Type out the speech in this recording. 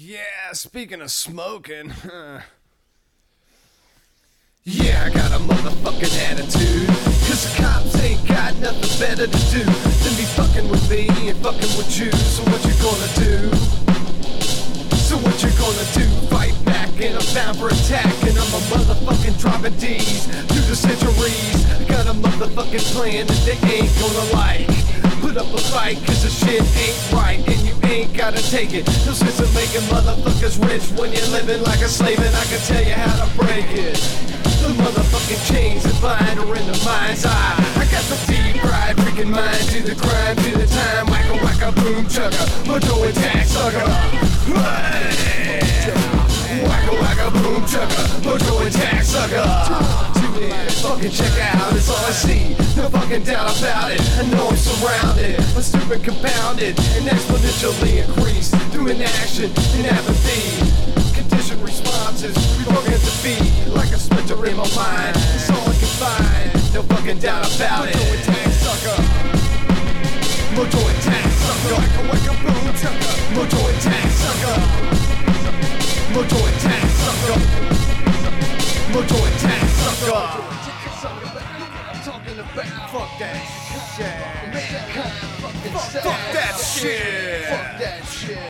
Yeah, speaking of smoking, yeah, I got a motherfucking attitude. Cause the cops ain't got nothing better to do than be fucking with me and fucking with you. So what you gonna do? So what you gonna do? Fight back and I'm bound for attack. And I'm a motherfucking dropping D's through the centuries. I got a motherfucking plan that they ain't gonna like. Put up a fight cause the shit ain't right and you ain't gotta take it. No sense in making motherfuckers rich when you're living like a slave, and I can tell you how to break it. The motherfucking chains that bind are in the mind's eye. I got the deep pride, freaking mind to the crime, to the time. Wacka wacka boom chugga, mojo attack sucker. Wacka wacka boom chugga, mojo attack sucker. Fucking check out, it's all I see. No fucking doubt about it. I know I'm surrounded, I'm stupid compounded and exponentially increased through inaction and apathy. Conditioned responses, reorganized to be like a splinter in my mind. It's all I can find, no fucking doubt about it. Mojo attack sucker. Mojo attack sucker. Wacka wacka boom chugga. Mojo attack sucker. Mojo attack sucker. Mojo attack sucker. Fuck that shit. Fuck that shit. Fuck that shit.